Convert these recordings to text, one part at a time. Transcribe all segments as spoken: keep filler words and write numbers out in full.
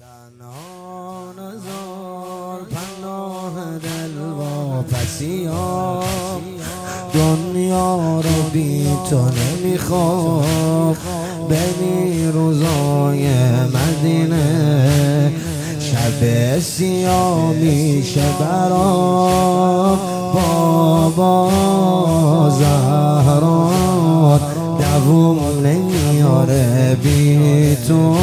تنها نزار پناه دل واپسیام، دنیا رو بی تو نمیخوام. ببین روزای مدینه شب سیاه میشه برام. بابا زهرا دووم نمیاره بی تو،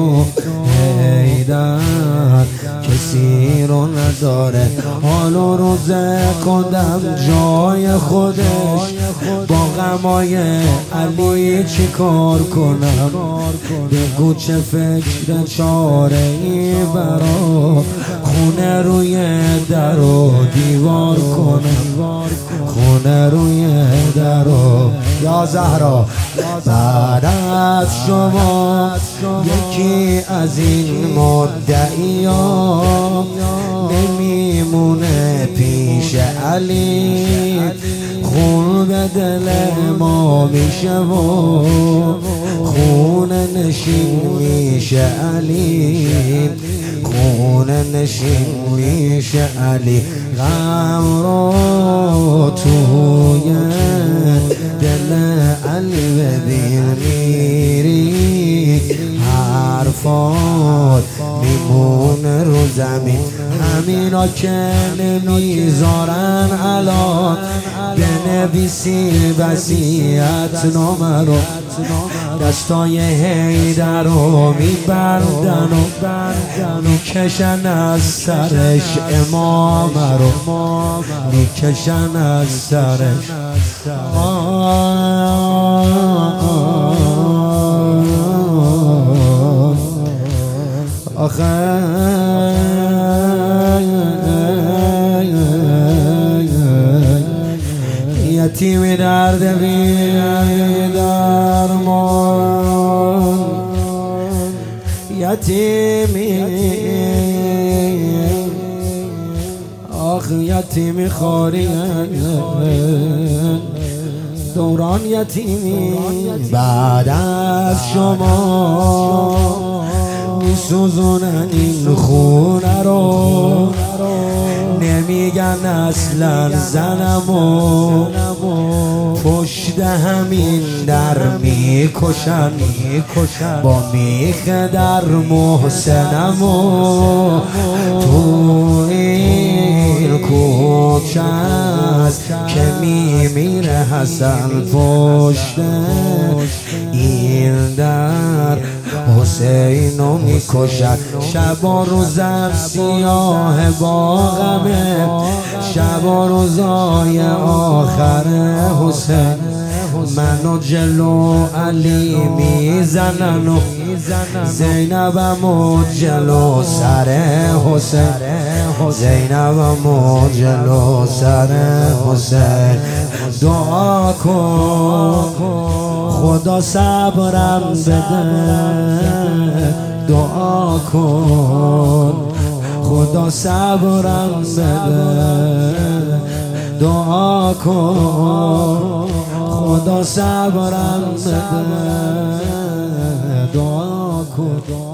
حیدر کسی رو نداره. حال و روز کندم جای خودش، با غمای علی چی کار کنم؟ بگو چه فکر چاره ای برا خونه روی در و دیوار کنم، خونه روی در و یا زهرا. بعد از شما یکی از این مدعیان نمیمونه پیش علی، خون به دل ما میشه و خون نشین میشه علی، خون نشین میشه علی. غم رو توی دل علی ببین میری، حرفات میمونه رو زمین. همینا که نمیذارن الان بنویسی وصیت نامه رو، دستای حیدر رو میبندن و میکشن از سرش امامه رو، میکشن از سرش. آخه یتیمی درد بی درمان، یتیمی آخ یتیمی خاری دوران یتیمی. بعد از شما میسوزونن این خونه رو، نمیگن اصلا زنمو پشت همین در میکشن، با میخ در محسنمو. تو این کوچه است که میمیره حسن پشت این در، حسینو میکشد. شب و روزم سیاه با غمه، شب و روزای آخر حسین. منو جلو علی میزنن و زینبمو جلو سر حسین، زینبمو جلو سر حسین. دعا کن خدا صبرم بده، دعا کن خدا صبرم بده، دعا کن خدا صبرم بده، دعا کن.